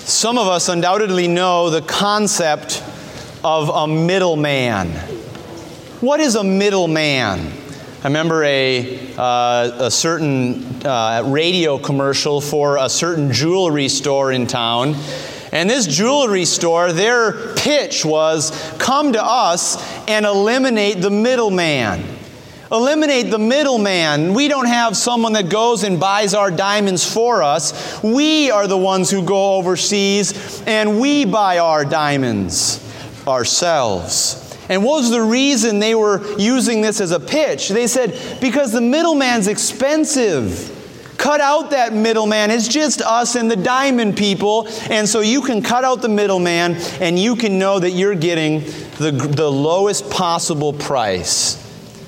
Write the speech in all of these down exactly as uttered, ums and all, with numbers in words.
Some of us undoubtedly know the concept of a middleman. What is a middleman? I remember a, uh, a certain uh, radio commercial for a certain jewelry store in town. And this jewelry store, their pitch was, come to us and eliminate the middleman. Eliminate the middleman. We don't have someone that goes and buys our diamonds for us. We are the ones who go overseas and we buy our diamonds ourselves. And what was the reason they were using this as a pitch? They said, because the middleman's expensive. Cut out that middleman. It's just us and the diamond people. And so you can cut out the middleman and you can know that you're getting the, the lowest possible price.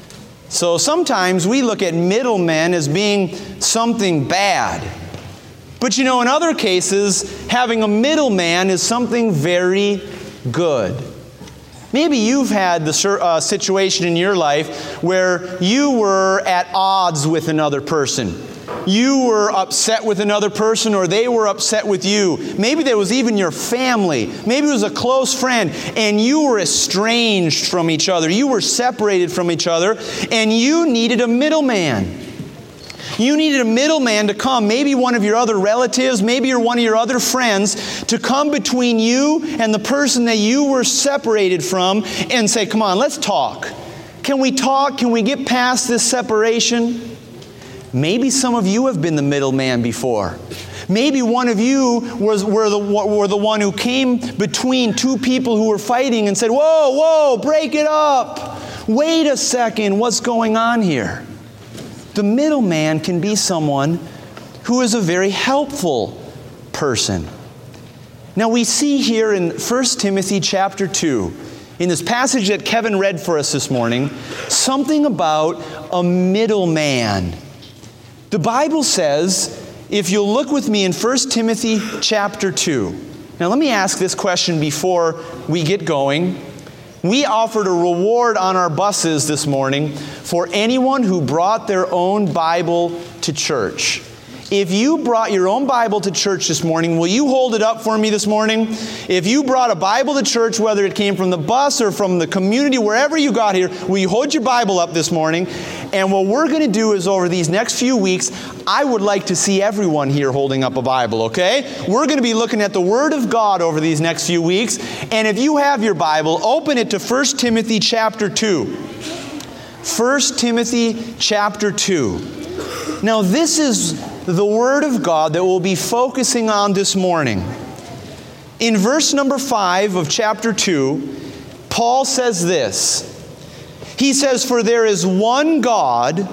So sometimes we look at middlemen as being something bad. But you know, in other cases, having a middleman is something very good. Maybe you've had the uh, situation in your life where you were at odds with another person. You were upset with another person, or they were upset with you. Maybe there was even your family. Maybe it was a close friend, and you were estranged from each other. You were separated from each other, and you needed a middleman. You needed a middleman to come, maybe one of your other relatives, maybe you're one of your other friends, to come between you and the person that you were separated from and say, come on, let's talk. Can we talk? Can we get past this separation? Maybe some of you have been the middleman before. Maybe one of you was were the, were the one who came between two people who were fighting and said, whoa, whoa, break it up. Wait a second, what's going on here? The middleman can be someone who is a very helpful person. Now we see here in First Timothy chapter two, in this passage that Kevin read for us this morning, something about a middleman. The Bible says, if you'll look with me in First Timothy chapter two. Now let me ask this question before we get going. We offered a reward on our buses this morning for anyone who brought their own Bible to church. If you brought your own Bible to church this morning, will you hold it up for me this morning? If you brought a Bible to church, whether it came from the bus or from the community, wherever you got here, will you hold your Bible up this morning? And what we're going to do is over these next few weeks, I would like to see everyone here holding up a Bible, okay? We're going to be looking at the Word of God over these next few weeks. And if you have your Bible, open it to First Timothy chapter two. First Timothy chapter two. Now this is the Word of God that we'll be focusing on this morning. In verse number five of chapter two, Paul says this. He says, for there is one God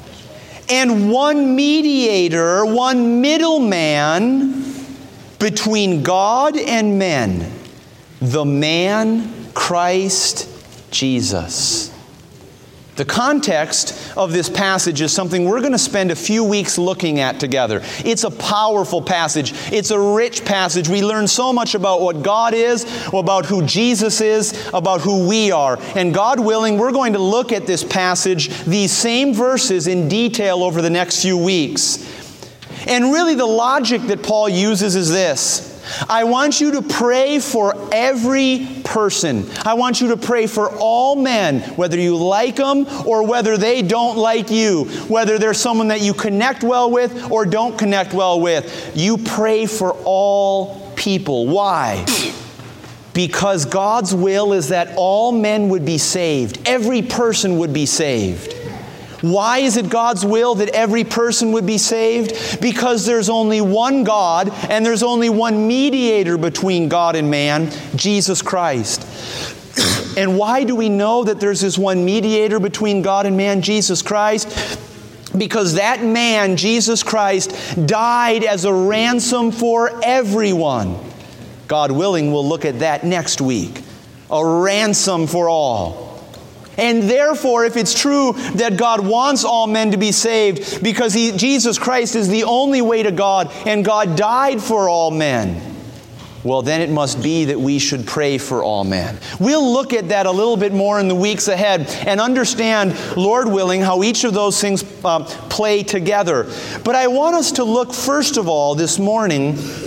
and one mediator, one middleman between God and men, the man Christ Jesus. The context of this passage is something we're going to spend a few weeks looking at together. It's a powerful passage. It's a rich passage. We learn so much about what God is, about who Jesus is, about who we are. And God willing, we're going to look at this passage, these same verses in detail over the next few weeks. And really the logic that Paul uses is this. I want you to pray for every person. I want you to pray for all men, whether you like them or whether they don't like you, whether they're someone that you connect well with or don't connect well with. You pray for all people. Why? Because God's will is that all men would be saved. Every person would be saved. Why is it God's will that every person would be saved? Because there's only one God and there's only one mediator between God and man, Jesus Christ. And why do we know that there's this one mediator between God and man, Jesus Christ? Because that man, Jesus Christ, died as a ransom for everyone. God willing, we'll look at that next week. A ransom for all. And therefore, if it's true that God wants all men to be saved because he, Jesus Christ is the only way to God and God died for all men, well, then it must be that we should pray for all men. We'll look at that a little bit more in the weeks ahead and understand, Lord willing, how each of those things uh, play together. But I want us to look, first of all, this morning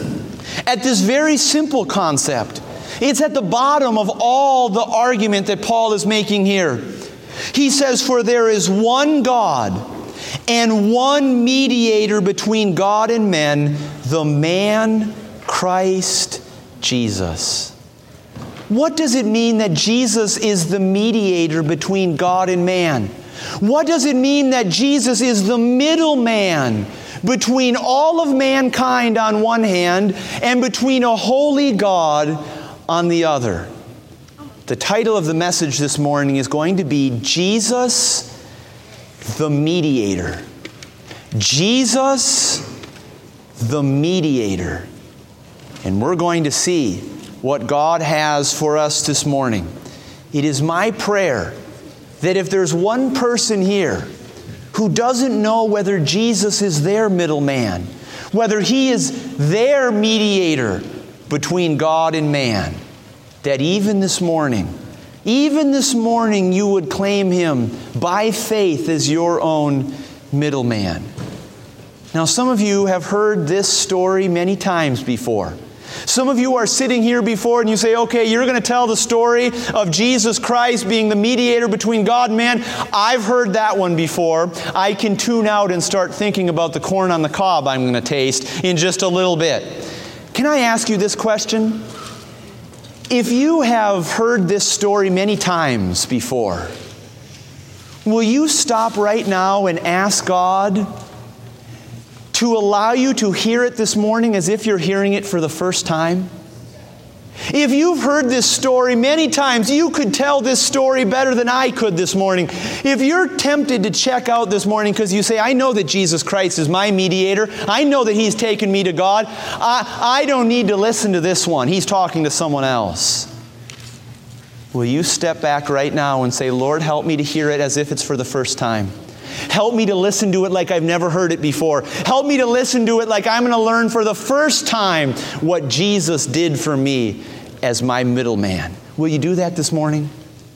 at this very simple concept. It's at the bottom of all the argument that Paul is making here. He says, "For there is one God and one mediator between God and men, the man Christ Jesus." What does it mean that Jesus is the mediator between God and man? What does it mean that Jesus is the middleman between all of mankind on one hand and between a holy God on the other? The title of the message this morning is going to be Jesus the Mediator. Jesus the Mediator. And we're going to see what God has for us this morning. It is my prayer that if there's one person here who doesn't know whether Jesus is their middleman, whether He is their mediator between God and man, that even this morning, even this morning you would claim Him by faith as your own middleman. Now, some of you have heard this story many times before. Some of you are sitting here before and you say, okay, you're going to tell the story of Jesus Christ being the mediator between God and man. I've heard that one before. I can tune out and start thinking about the corn on the cob I'm going to taste in just a little bit. Can I ask you this question? If you have heard this story many times before, will you stop right now and ask God to allow you to hear it this morning as if you're hearing it for the first time? If you've heard this story many times, you could tell this story better than I could this morning. If you're tempted to check out this morning because you say, I know that Jesus Christ is my mediator. I know that He's taken me to God. I, I don't need to listen to this one. He's talking to someone else. Will you step back right now and say, Lord, help me to hear it as if it's for the first time. Help me to listen to it like I've never heard it before. Help me to listen to it like I'm going to learn for the first time what Jesus did for me as my middleman. Will you do that this morning?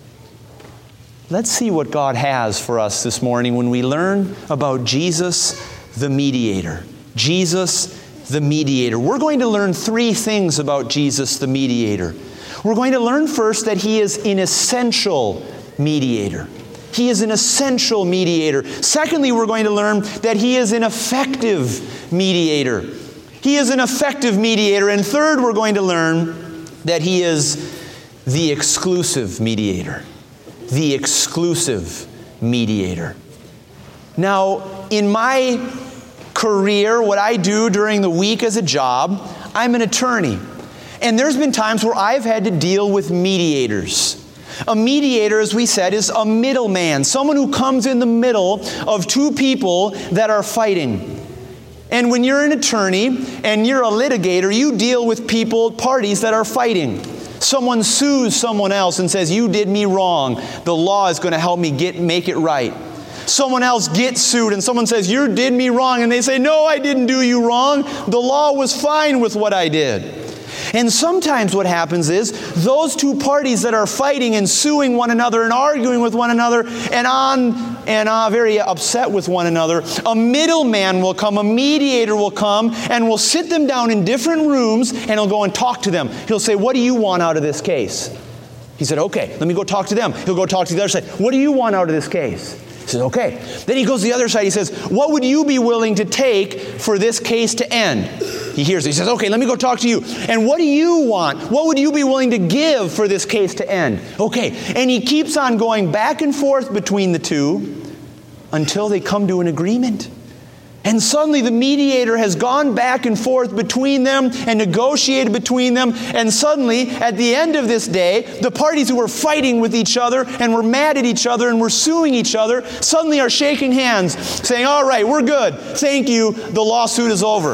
Let's see what God has for us this morning when we learn about Jesus the mediator. Jesus the mediator. We're going to learn three things about Jesus the mediator. We're going to learn first that He is an essential mediator. He is an essential mediator. Secondly, we're going to learn that He is an effective mediator. He is an effective mediator. And third, we're going to learn that He is the exclusive mediator. The exclusive mediator. Now, in my career, what I do during the week as a job, I'm an attorney. And there's been times where I've had to deal with mediators. A mediator, as we said, is a middleman, someone who comes in the middle of two people that are fighting. And when you're an attorney and you're a litigator, you deal with people, parties that are fighting. Someone sues someone else and says, you did me wrong. The law is going to help me get make it right. Someone else gets sued and someone says, you did me wrong. And they say, no, I didn't do you wrong. The law was fine with what I did. And sometimes what happens is those two parties that are fighting and suing one another and arguing with one another and on and on, very upset with one another, a middleman will come, a mediator will come and will sit them down in different rooms and he'll go and talk to them. He'll say, what do you want out of this case? He said, okay, let me go talk to them. He'll go talk to the other side. What do you want out of this case? He says, okay. Then he goes to the other side. He says, what would you be willing to take for this case to end? He hears it. He says, okay, let me go talk to you. And what do you want? What would you be willing to give for this case to end? Okay. And he keeps on going back and forth between the two until they come to an agreement. And suddenly the mediator has gone back and forth between them and negotiated between them. And suddenly, at the end of this day, the parties who were fighting with each other and were mad at each other and were suing each other suddenly are shaking hands, saying, all right, we're good. Thank you. The lawsuit is over.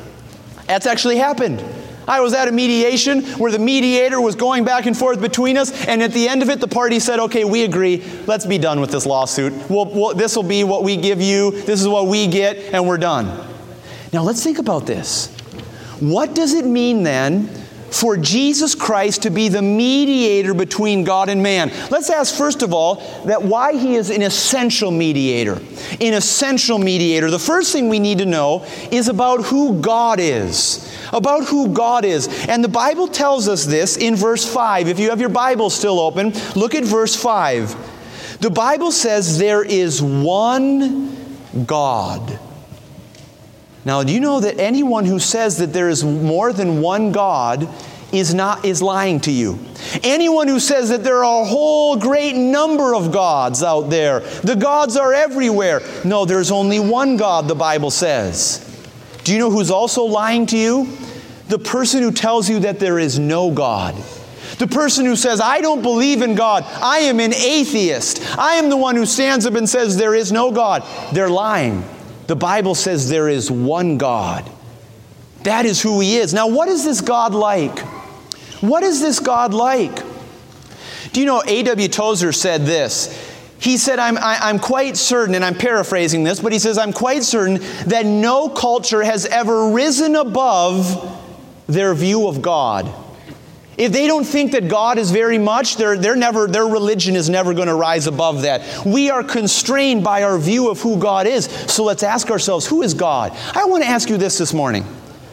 That's actually happened. I was at a mediation where the mediator was going back and forth between us, and at the end of it, the party said, okay, we agree. Let's be done with this lawsuit. We'll, we'll, this will be what we give you. This is what we get, and we're done. Now, let's think about this. What does it mean, then, for Jesus Christ to be the mediator between God and man? Let's ask, first of all, that why He is an essential mediator. An essential mediator. The first thing we need to know is about who God is. about who God is. And the Bible tells us this in verse five. If you have your Bible still open, look at verse five. The Bible says there is one God. Now, do you know that anyone who says that there is more than one God is not is lying to you? Anyone who says that there are a whole great number of gods out there, the gods are everywhere. No, there's only one God, the Bible says. Do you know who's also lying to you? The person who tells you that there is no God. The person who says, I don't believe in God. I am an atheist. I am the one who stands up and says there is no God. They're lying. The Bible says there is one God. That is who He is. Now, what is this God like? What is this God like? Do you know, A W Tozer said this. He said, I'm, I, I'm quite certain, and I'm paraphrasing this, but he says, I'm quite certain that no culture has ever risen above their view of God. If they don't think that God is very much, they're, they're never, their religion is never going to rise above that. We are constrained by our view of who God is. So let's ask ourselves, who is God? I want to ask you this this morning.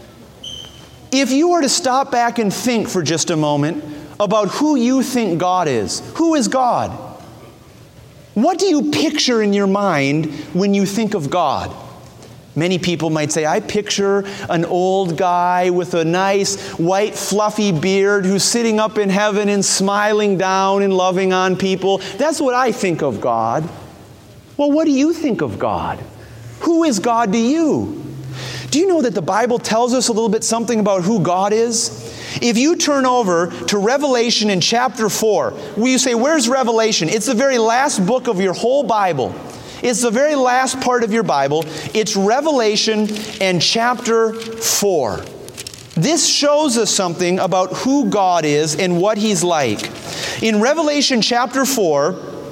If you were to stop back and think for just a moment about who you think God is, who is God? What do you picture in your mind when you think of God? Many people might say, I picture an old guy with a nice white fluffy beard who's sitting up in heaven and smiling down and loving on people. That's what I think of God. Well, what do you think of God? Who is God to you? Do you know that the Bible tells us a little bit something about who God is? If you turn over to Revelation in chapter four, will you say, where's Revelation? It's the very last book of your whole Bible. It's the very last part of your Bible. It's Revelation and chapter four. This shows us something about who God is and what He's like. In Revelation chapter four,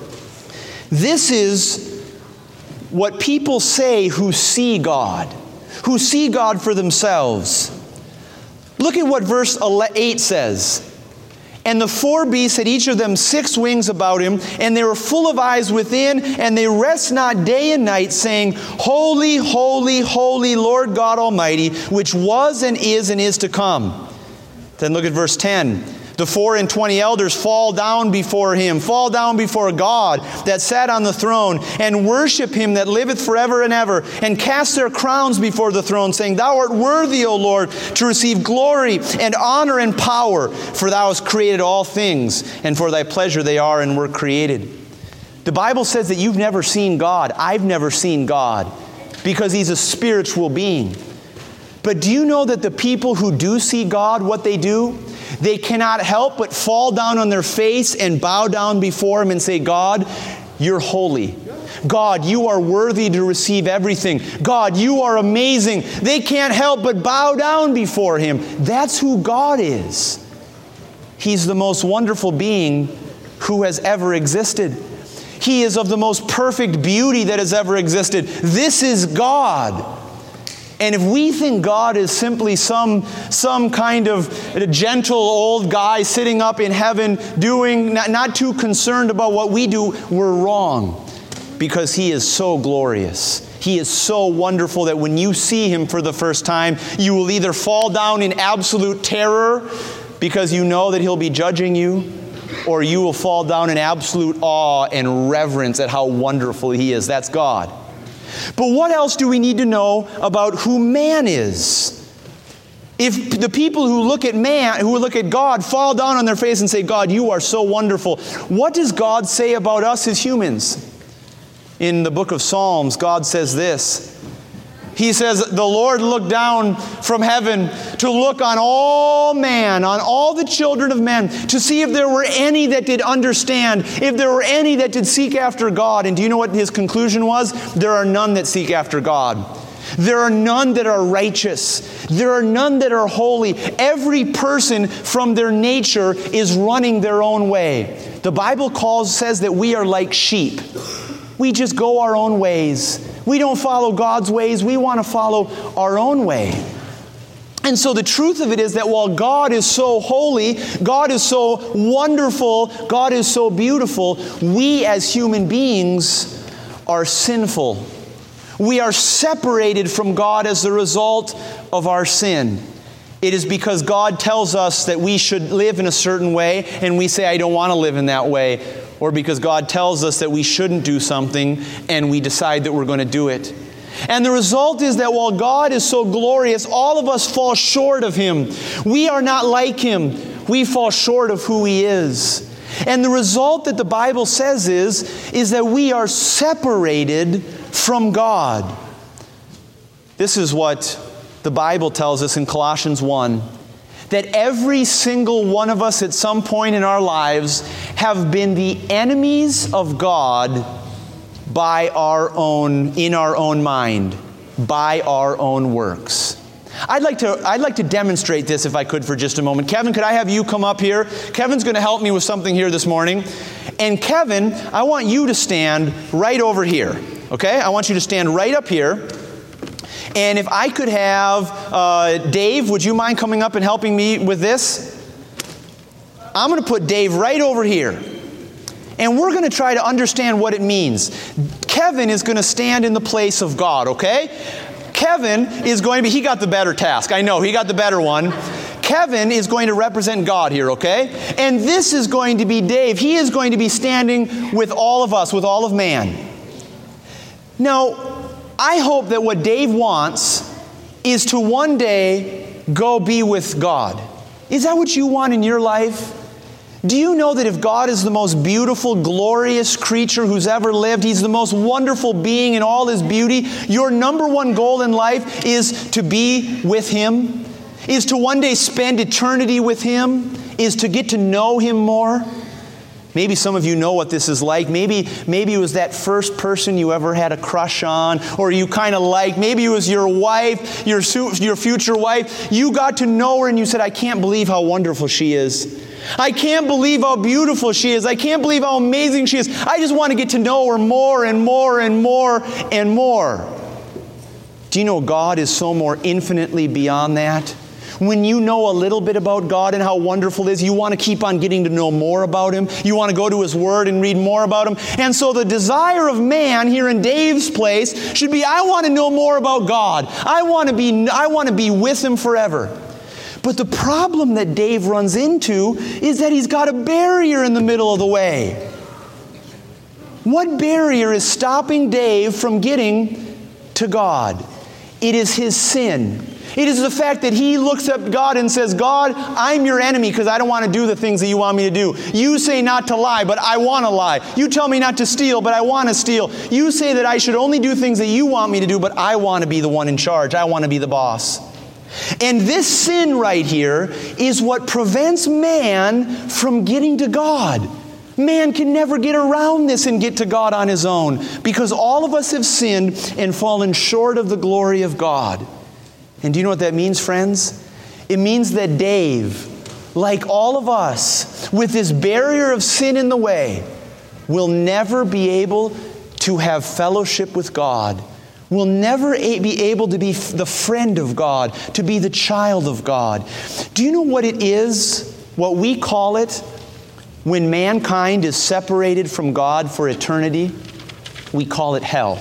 this is what people say who see God, who see God for themselves. Look at what verse eight says. And the four beasts had each of them six wings about him, and they were full of eyes within, and they rest not day and night, saying, Holy, holy, holy, Lord God Almighty, which was and is and is to come. Then look at verse ten. The four and twenty elders fall down before Him, fall down before God that sat on the throne, and worship Him that liveth forever and ever, and cast their crowns before the throne, saying, Thou art worthy, O Lord, to receive glory and honor and power, for Thou hast created all things, and for Thy pleasure they are and were created. The Bible says that you've never seen God. I've never seen God, because He's a spiritual being. But do you know that the people who do see God, what they do? They cannot help but fall down on their face and bow down before Him and say, God, You're holy. God, You are worthy to receive everything. God, You are amazing. They can't help but bow down before Him. That's who God is. He's the most wonderful being who has ever existed. He is of the most perfect beauty that has ever existed. This is God. And if we think God is simply some, some kind of gentle old guy sitting up in heaven doing, not, not too concerned about what we do, we're wrong. Because He is so glorious. He is so wonderful that when you see Him for the first time, you will either fall down in absolute terror because you know that He'll be judging you, or you will fall down in absolute awe and reverence at how wonderful He is. That's God. But what else do we need to know about who man is? If the people who look at man, who look at God, fall down on their face and say, God, You are so wonderful, what does God say about us as humans? In the book of Psalms, God says this. He says, the Lord looked down from heaven to look on all man, on all the children of men, to see if there were any that did understand, if there were any that did seek after God. And do you know what His conclusion was? There are none that seek after God. There are none that are righteous. There are none that are holy. Every person from their nature is running their own way. The Bible calls, says that we are like sheep. We just go our own ways. We don't follow God's ways. We want to follow our own way. And so the truth of it is that while God is so holy, God is so wonderful, God is so beautiful, we as human beings are sinful. We are separated from God as the result of our sin. it is because God tells us that we should live in a certain way, and we say, I don't want to live in that way. Or because God tells us that we shouldn't do something, and we decide that we're going to do it. And the result is that while God is so glorious, all of us fall short of Him. We are not like Him. We fall short of who He is. And the result that the Bible says is, is that we are separated from God. This is what the Bible tells us in Colossians one, that every single one of us at some point in our lives have been the enemies of God by our own, in our own mind, by our own works. I'd like to, I'd like to demonstrate this if I could for just a moment. Kevin, could I have you come up here? Kevin's going to help me with something here this morning. And Kevin, I want you to stand right over here, okay? I want you to stand right up here. And if I could have, uh, Dave, would you mind coming up and helping me with this? I'm going to put Dave right over here. And we're going to try to understand what it means. Kevin is going to stand in the place of God, okay? Kevin is going to be, he got the better task. I know, he got the better one. Kevin is going to represent God here, okay? And this is going to be Dave. He is going to be standing with all of us, with all of man. Now, I hope that what Dave wants is to one day go be with God. Is that what you want in your life? Do you know that if God is the most beautiful, glorious creature who's ever lived, He's the most wonderful being in all His beauty, your number one goal in life is to be with Him, is to one day spend eternity with Him, is to get to know Him more? Maybe some of you know what this is like. Maybe, maybe it was that first person you ever had a crush on, or you kind of liked. Maybe it was your wife, your, your future wife. You got to know her and you said, I can't believe how wonderful she is. I can't believe how beautiful she is. I can't believe how amazing she is. I just want to get to know her more and more and more and more. Do you know God is so more infinitely beyond that? When you know a little bit about God and how wonderful it is, you want to keep on getting to know more about Him. You want to go to His Word and read more about Him. And so the desire of man here in Dave's place should be, I want to know more about God. I want to be, I want to be with Him forever. But the problem that Dave runs into is that he's got a barrier in the middle of the way. What barrier is stopping Dave from getting to God? It is his sin. It is the fact that he looks at God and says, God, I'm your enemy because I don't want to do the things that you want me to do. You say not to lie, but I want to lie. You tell me not to steal, but I want to steal. You say that I should only do things that you want me to do, but I want to be the one in charge. I want to be the boss. And this sin right here is what prevents man from getting to God. Man can never get around this and get to God on his own because all of us have sinned and fallen short of the glory of God. And do you know what that means, friends? It means that Dave, like all of us, with this barrier of sin in the way, will never be able to have fellowship with God. Will never be able to be the friend of God, to be the child of God. Do you know what it is, what we call it, when mankind is separated from God for eternity? We call it hell.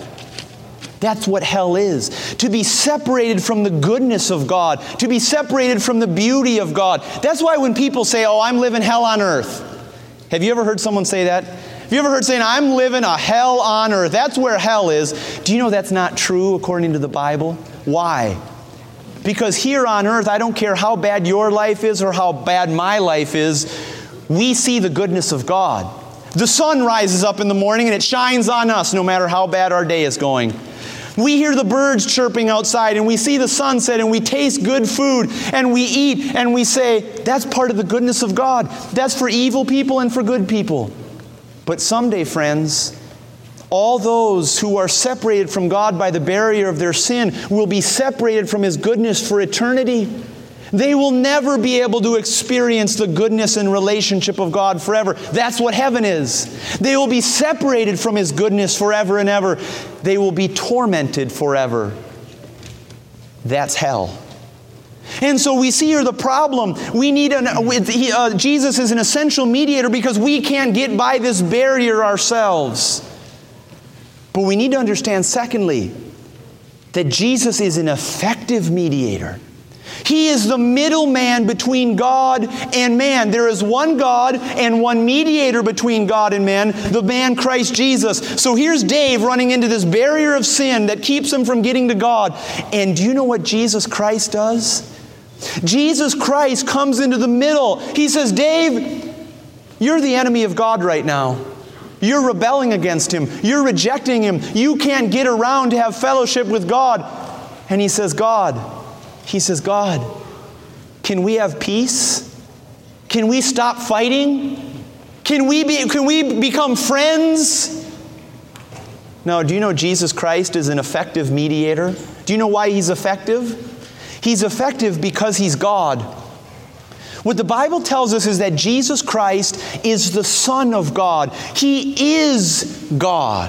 That's what hell is. To be separated from the goodness of God. To be separated from the beauty of God. That's why when people say, oh, I'm living hell on earth. Have you ever heard someone say that? Have you ever heard saying, I'm living a hell on earth? That's where hell is. Do you know that's not true according to the Bible? Why? Because here on earth, I don't care how bad your life is or how bad my life is, we see the goodness of God. The sun rises up in the morning and it shines on us no matter how bad our day is going. We hear the birds chirping outside and we see the sunset and we taste good food and we eat and we say, that's part of the goodness of God. That's for evil people and for good people. But someday, friends, all those who are separated from God by the barrier of their sin will be separated from His goodness for eternity. They will never be able to experience the goodness and relationship of God forever. That's what heaven is. They will be separated from His goodness forever and ever. They will be tormented forever. That's hell. And so we see here the problem. We need an, uh, Jesus is an essential mediator because we can't get by this barrier ourselves. But we need to understand, secondly, that Jesus is an effective mediator. He is the middleman between God and man. There is one God and one mediator between God and man, the man Christ Jesus. So here's Dave running into this barrier of sin that keeps him from getting to God. And do you know what Jesus Christ does? Jesus Christ comes into the middle. He says, Dave, you're the enemy of God right now. You're rebelling against Him. You're rejecting Him. You can't get around to have fellowship with God. And he says, God, he says, God, can we have peace? Can we stop fighting? Can we be, can we become friends? No, do you know Jesus Christ is an effective mediator? Do you know why He's effective? He's effective because He's God. What the Bible tells us is that Jesus Christ is the Son of God. He is God.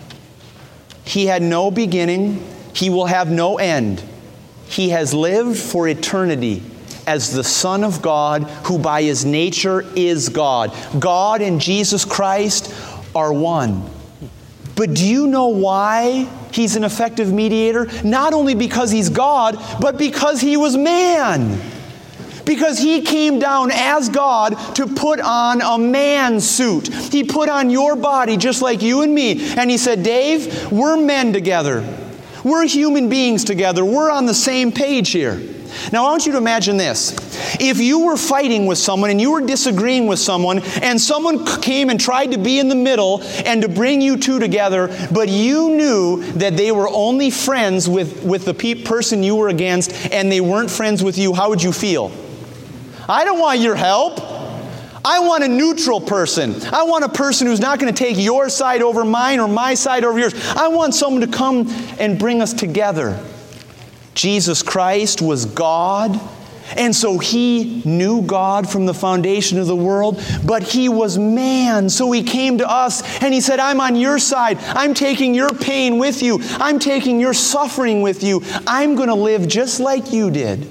He had no beginning. He will have no end. He has lived for eternity as the Son of God, who by His nature is God. God and Jesus Christ are one. But do you know why He's an effective mediator? Not only because He's God, but because He was man. Because He came down as God to put on a man's suit. He put on your body just like you and me. And He said, Dave, we're men together. We're human beings together. We're on the same page here. Now I want you to imagine this. If you were fighting with someone and you were disagreeing with someone and someone came and tried to be in the middle and to bring you two together, but you knew that they were only friends with, with the pe- person you were against and they weren't friends with you, how would you feel? I don't want your help. I want a neutral person. I want a person who's not going to take your side over mine or my side over yours. I want someone to come and bring us together. Jesus Christ was God, and so He knew God from the foundation of the world, but He was man, so He came to us and He said, I'm on your side. I'm taking your pain with you. I'm taking your suffering with you. I'm going to live just like you did.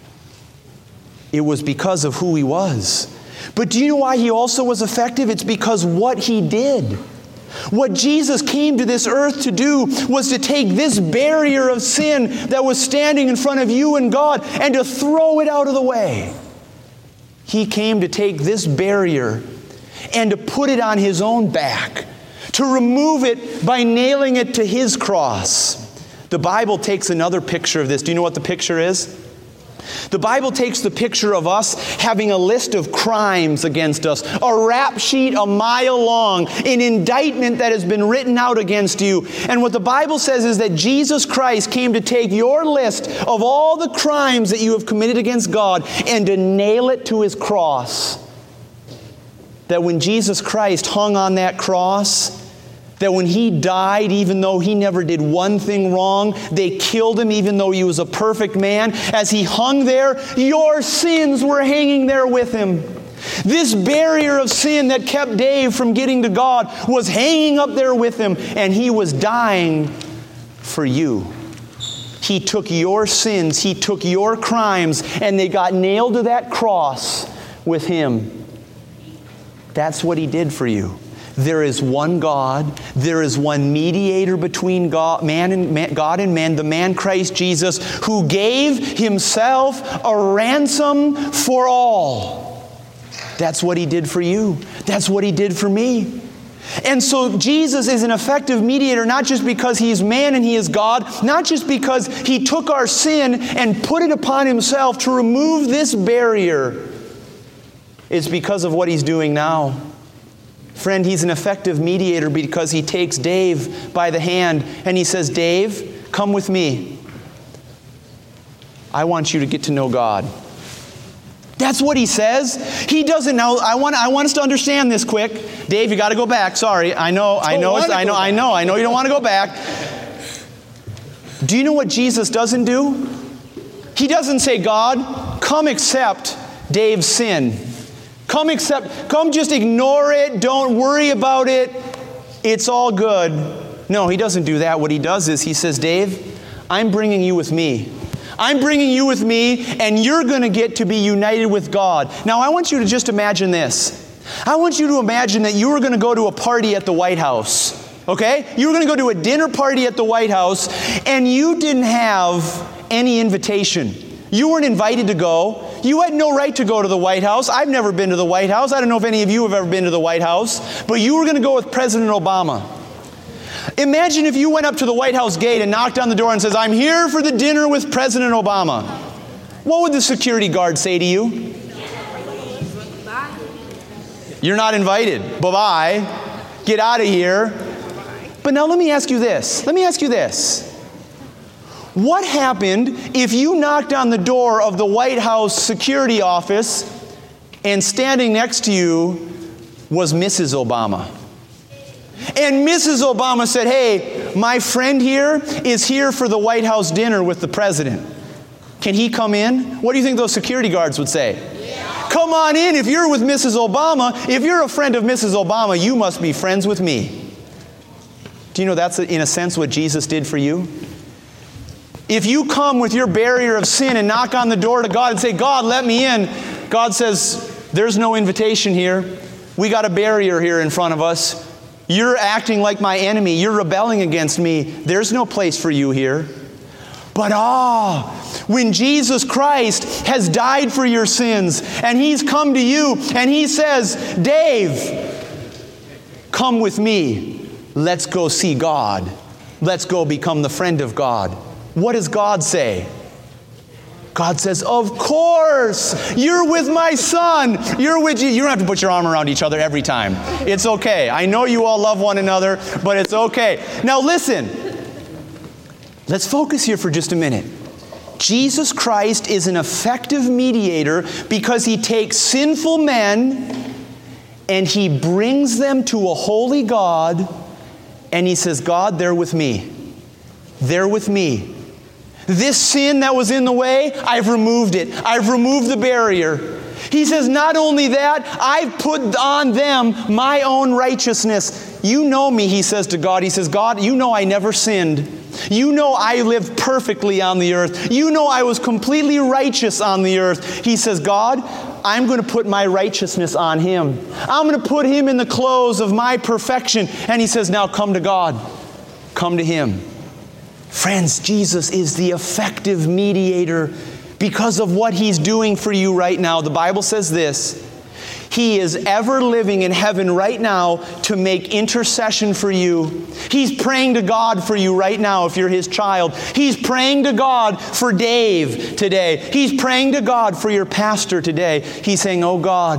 It was because of who He was. But do you know why He also was effective? It's because what He did. What Jesus came to this earth to do was to take this barrier of sin that was standing in front of you and God and to throw it out of the way. He came to take this barrier and to put it on His own back, to remove it by nailing it to His cross. The Bible takes another picture of this. Do you know what the picture is? The Bible takes the picture of us having a list of crimes against us, a rap sheet a mile long, an indictment that has been written out against you. And what the Bible says is that Jesus Christ came to take your list of all the crimes that you have committed against God and to nail it to His cross. That when Jesus Christ hung on that cross, that when He died, even though He never did one thing wrong, they killed Him even though He was a perfect man. As He hung there, your sins were hanging there with Him. This barrier of sin that kept Dave from getting to God was hanging up there with him, and He was dying for you. He took your sins, He took your crimes, and they got nailed to that cross with Him. That's what He did for you. There is one God. There is one mediator between God, man and man, God and man, the man Christ Jesus, who gave Himself a ransom for all. That's what He did for you. That's what He did for me. And so Jesus is an effective mediator, not just because He's man and He is God, not just because He took our sin and put it upon Himself to remove this barrier. It's because of what He's doing now. Friend, He's an effective mediator because He takes Dave by the hand and He says, Dave, come with me. I want you to get to know God. That's what He says. He doesn't know. I want, I want us to understand this quick. Dave, you got to go back. Sorry. I know, I know, it's, I know, I know, I know you don't want to go back. Do you know what Jesus doesn't do? He doesn't say, God, come accept Dave's sin. Come accept, come just ignore it. Don't worry about it. It's all good. No, He doesn't do that. What He does is He says, Dave, I'm bringing you with me. I'm bringing you with me, and you're going to get to be united with God. Now, I want you to just imagine this. I want you to imagine that you were going to go to a party at the White House. Okay? You were going to go to a dinner party at the White House, and you didn't have any invitation. You weren't invited to go. You had no right to go to the White House. I've never been to the White House. I don't know if any of you have ever been to the White House, but you were going to go with President Obama. Imagine if you went up to the White House gate and knocked on the door and says, "I'm here for the dinner with President Obama." What would the security guard say to you? You're not invited. Bye-bye. Get out of here. But now let me ask you this. Let me ask you this. What happened if you knocked on the door of the White House security office and standing next to you was Missus Obama? And Missus Obama said, "Hey, my friend here is here for the White House dinner with the president. Can he come in?" What do you think those security guards would say? Yeah. "Come on in. If you're with Missus Obama, if you're a friend of Missus Obama, you must be friends with me." Do you know that's, in a sense, what Jesus did for you? If you come with your barrier of sin and knock on the door to God and say, "God, let me in," God says, "There's no invitation here. We got a barrier here in front of us. You're acting like my enemy. You're rebelling against me. There's no place for you here." But ah, when Jesus Christ has died for your sins and He's come to you and He says, "Dave, come with me. Let's go see God. Let's go become the friend of God." What does God say? God says, "Of course, you're with my son. You're with you." You don't have to put your arm around each other every time. It's okay. I know you all love one another, but it's okay. Now listen. Let's focus here for just a minute. Jesus Christ is an effective mediator because He takes sinful men and He brings them to a holy God, and He says, "God, they're with me. They're with me. This sin that was in the way, I've removed it. I've removed the barrier." He says, not only that, I've put on them my own righteousness. "You know me," He says to God. He says, "God, you know I never sinned. You know I lived perfectly on the earth. You know I was completely righteous on the earth." He says, "God, I'm going to put my righteousness on Him. I'm going to put Him in the clothes of my perfection." And He says, "Now come to God. Come to Him." Friends, Jesus is the effective mediator because of what He's doing for you right now. The Bible says this: He is ever living in heaven right now to make intercession for you. He's praying to God for you right now if you're His child. He's praying to God for Dave today. He's praying to God for your pastor today. He's saying, "Oh God,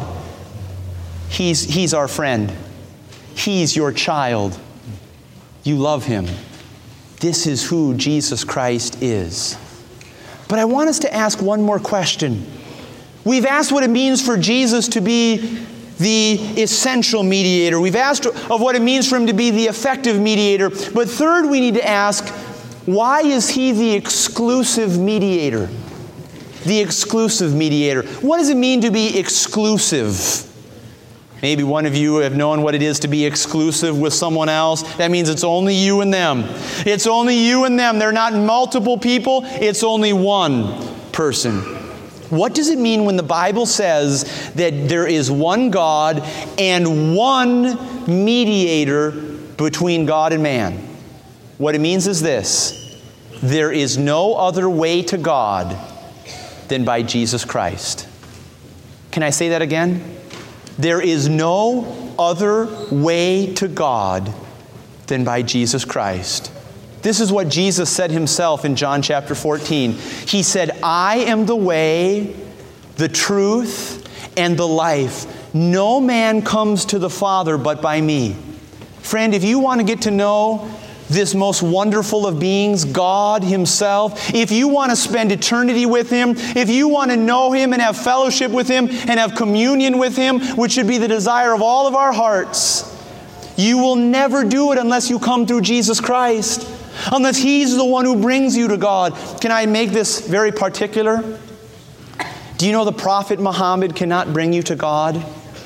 He's, he's our friend. He's your child. You love Him." This is who Jesus Christ is. But I want us to ask one more question. We've asked what it means for Jesus to be the essential mediator. We've asked of what it means for Him to be the effective mediator. But third, we need to ask, why is He the exclusive mediator? The exclusive mediator. What does it mean to be exclusive? Maybe one of you have known what it is to be exclusive with someone else. That means it's only you and them. It's only you and them. They're not multiple people. It's only one person. What does it mean when the Bible says that there is one God and one mediator between God and man? What it means is this: there is no other way to God than by Jesus Christ. Can I say that again? There is no other way to God than by Jesus Christ. This is what Jesus said Himself in John chapter fourteen. He said, "I am the way, the truth, and the life. No man comes to the Father but by me." Friend, if you want to get to know this most wonderful of beings, God Himself, if you want to spend eternity with Him, if you want to know Him and have fellowship with Him and have communion with Him, which should be the desire of all of our hearts, you will never do it unless you come through Jesus Christ, unless He's the one who brings you to God. Can I make this very particular? Do you know the prophet Muhammad cannot bring you to God?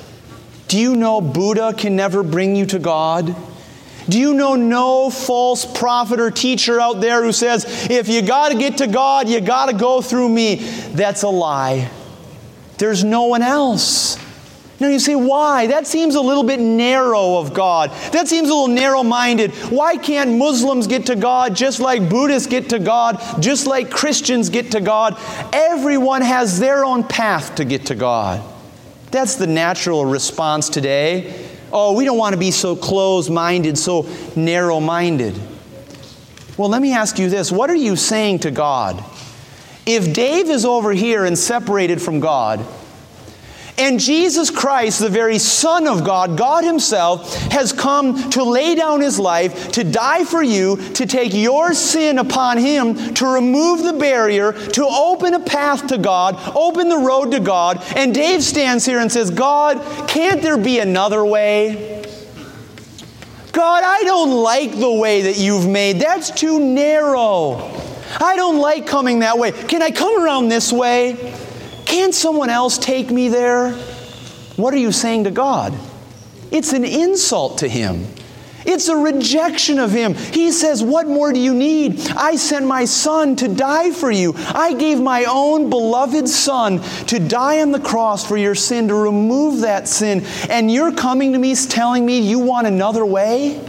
Do you know Buddha can never bring you to God? Do you know no false prophet or teacher out there who says, if you got to get to God, you got to go through me? That's a lie. There's no one else. Now you say, why? That seems a little bit narrow of God. That seems a little narrow-minded. Why can't Muslims get to God just like Buddhists get to God, just like Christians get to God? Everyone has their own path to get to God. That's the natural response today. Oh, we don't want to be so closed-minded, so narrow-minded. Well, let me ask you this. What are you saying to God? If Dave is over here and separated from God, and Jesus Christ, the very Son of God, God Himself, has come to lay down His life, to die for you, to take your sin upon Him, to remove the barrier, to open a path to God, open the road to God. And Dave stands here and says, God, can't there be another way? God, I don't like the way that you've made. That's too narrow. I don't like coming that way. Can I come around this way? Can't someone else take me there? What are you saying to God? It's an insult to Him. It's a rejection of Him. He says, what more do you need? I sent my Son to die for you. I gave my own beloved Son to die on the cross for your sin, to remove that sin. And you're coming to me telling me you want another way?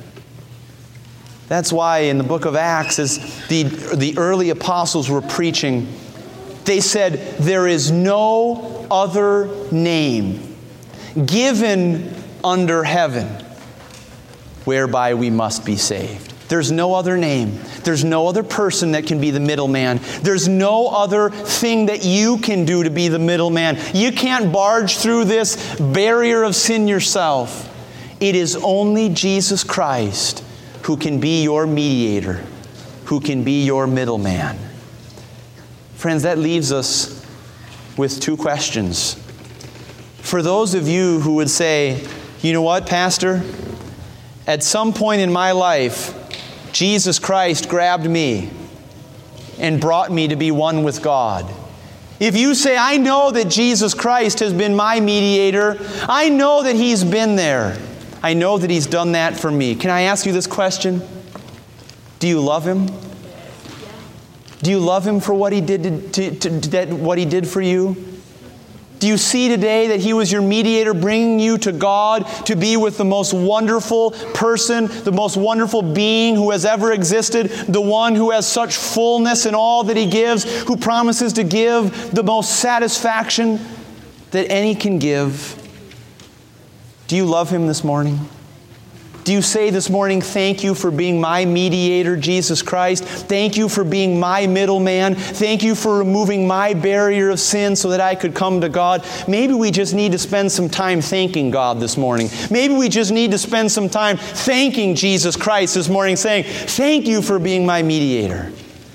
That's why in the book of Acts, as the, the early apostles were preaching, they said, there is no other name given under heaven whereby we must be saved. There's no other name. There's no other person that can be the middleman. There's no other thing that you can do to be the middleman. You can't barge through this barrier of sin yourself. It is only Jesus Christ who can be your mediator, who can be your middleman. Friends, that leaves us with two questions. For those of you who would say, you know what, Pastor? At some point in my life, Jesus Christ grabbed me and brought me to be one with God. If you say, I know that Jesus Christ has been my mediator, I know that He's been there. I know that He's done that for me. Can I ask you this question? Do you love Him? Do you love Him for what He did to, to, to, that, what He did for you? Do you see today that He was your mediator, bringing you to God to be with the most wonderful person, the most wonderful being who has ever existed, the one who has such fullness in all that He gives, who promises to give the most satisfaction that any can give? Do you love Him this morning? Do you say this morning, thank you for being my mediator, Jesus Christ. Thank you for being my middleman. Thank you for removing my barrier of sin so that I could come to God. Maybe we just need to spend some time thanking God this morning. Maybe we just need to spend some time thanking Jesus Christ this morning, saying, thank you for being my mediator.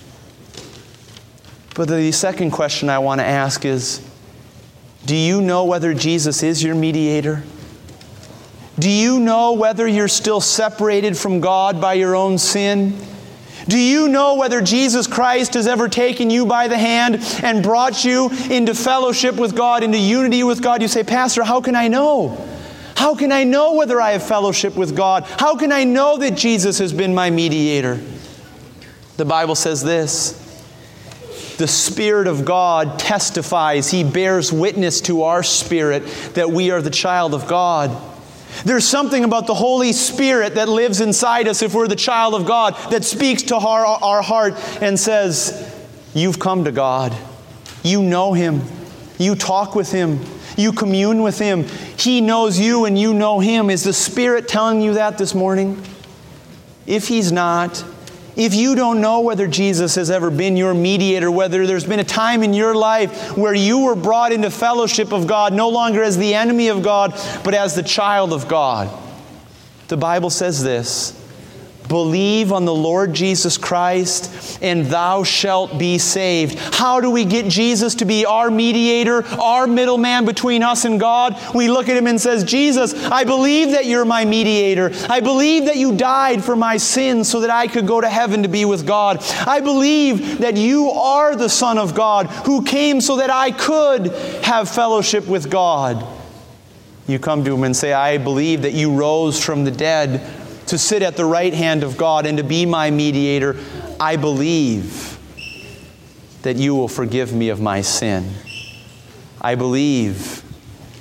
But the second question I want to ask is, do you know whether Jesus is your mediator? Do you know whether you're still separated from God by your own sin? Do you know whether Jesus Christ has ever taken you by the hand and brought you into fellowship with God, into unity with God? You say, Pastor, how can I know? How can I know whether I have fellowship with God? How can I know that Jesus has been my mediator? The Bible says this. The Spirit of God testifies. He bears witness to our spirit that we are the child of God. There's something about the Holy Spirit that lives inside us if we're the child of God that speaks to our, our heart and says, you've come to God. You know Him. You talk with Him. You commune with Him. He knows you and you know Him. Is the Spirit telling you that this morning? If He's not, if you don't know whether Jesus has ever been your mediator, whether there's been a time in your life where you were brought into fellowship of God, no longer as the enemy of God, but as the child of God, the Bible says this, believe on the Lord Jesus Christ, and thou shalt be saved. How do we get Jesus to be our mediator, our middleman between us and God? We look at Him and says, Jesus, I believe that you're my mediator. I believe that you died for my sins so that I could go to heaven to be with God. I believe that you are the Son of God who came so that I could have fellowship with God. You come to Him and say, I believe that you rose from the dead to sit at the right hand of God and to be my mediator. I believe that you will forgive me of my sin. I believe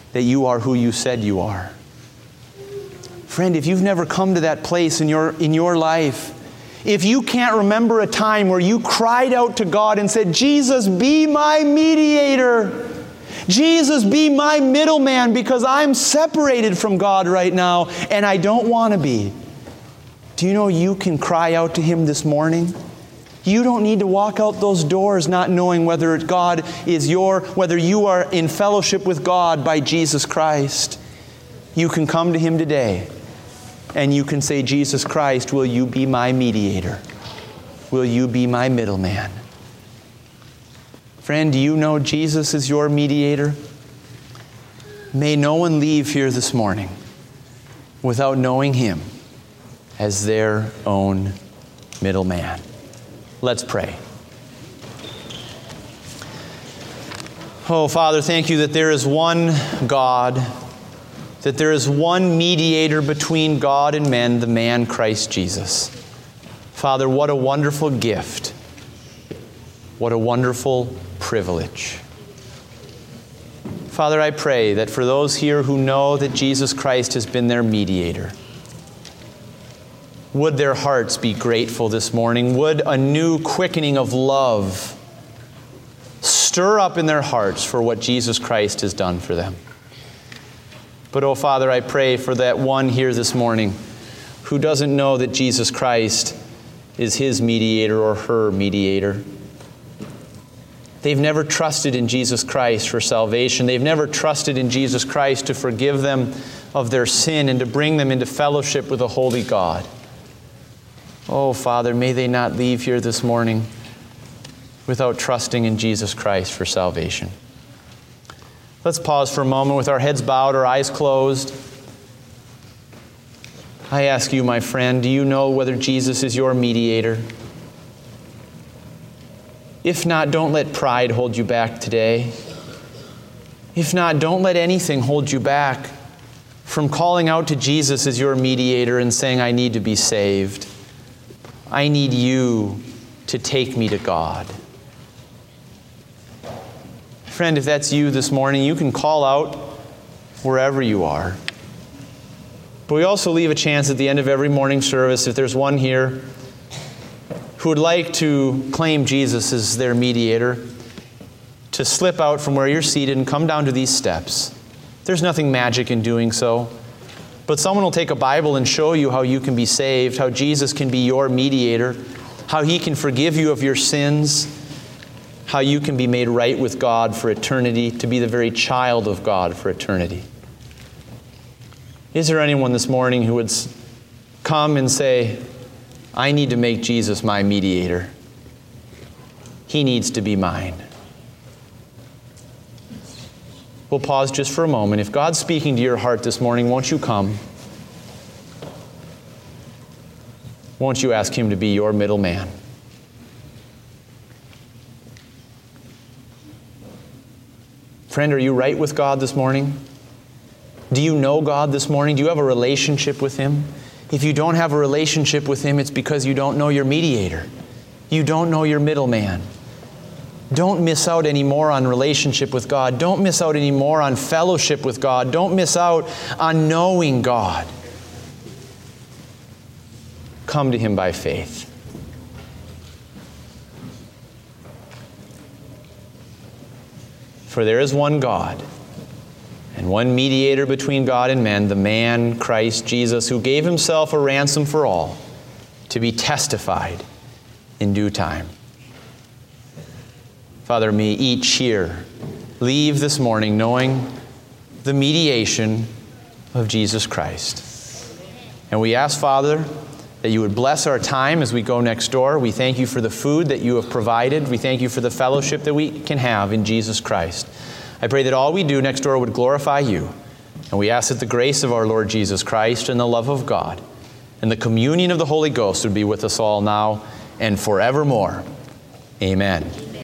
that you are who you said you are. Friend, if you've never come to that place in your, in your life, if you can't remember a time where you cried out to God and said, Jesus, be my mediator. Jesus, be my middleman, because I'm separated from God right now and I don't want to be. Do you know you can cry out to Him this morning? You don't need to walk out those doors not knowing whether God is your, whether you are in fellowship with God by Jesus Christ. You can come to Him today and you can say, Jesus Christ, will you be my mediator? Will you be my middleman? Friend, do you know Jesus is your mediator? May no one leave here this morning without knowing Him as their own middleman. Let's pray. Oh, Father, thank you that there is one God, that there is one mediator between God and men, the man Christ Jesus. Father, what a wonderful gift. What a wonderful privilege. Father, I pray that for those here who know that Jesus Christ has been their mediator, would their hearts be grateful this morning? Would a new quickening of love stir up in their hearts for what Jesus Christ has done for them? But, oh Father, I pray for that one here this morning who doesn't know that Jesus Christ is his mediator or her mediator. They've never trusted in Jesus Christ for salvation. They've never trusted in Jesus Christ to forgive them of their sin and to bring them into fellowship with a holy God. Oh, Father, may they not leave here this morning without trusting in Jesus Christ for salvation. Let's pause for a moment with our heads bowed, our eyes closed. I ask you, my friend, do you know whether Jesus is your mediator? If not, don't let pride hold you back today. If not, don't let anything hold you back from calling out to Jesus as your mediator and saying, I need to be saved. I need you to take me to God. Friend, if that's you this morning, you can call out wherever you are. But we also leave a chance at the end of every morning service, if there's one here who would like to claim Jesus as their mediator, to slip out from where you're seated and come down to these steps. There's nothing magic in doing so. But someone will take a Bible and show you how you can be saved, how Jesus can be your mediator, how He can forgive you of your sins, how you can be made right with God for eternity, to be the very child of God for eternity. Is there anyone this morning who would come and say, I need to make Jesus my mediator. He needs to be mine. We'll pause just for a moment. If God's speaking to your heart this morning, won't you come? Won't you ask Him to be your middleman? Friend, are you right with God this morning? Do you know God this morning? Do you have a relationship with Him? If you don't have a relationship with Him, it's because you don't know your mediator. You don't know your middleman. Don't miss out anymore on relationship with God. Don't miss out anymore on fellowship with God. Don't miss out on knowing God. Come to Him by faith. For there is one God and one mediator between God and men, the man Christ Jesus, who gave Himself a ransom for all, to be testified in due time. Father, may each here leave this morning knowing the mediation of Jesus Christ. And we ask, Father, that you would bless our time as we go next door. We thank you for the food that you have provided. We thank you for the fellowship that we can have in Jesus Christ. I pray that all we do next door would glorify you. And we ask that the grace of our Lord Jesus Christ and the love of God and the communion of the Holy Ghost would be with us all now and forevermore. Amen.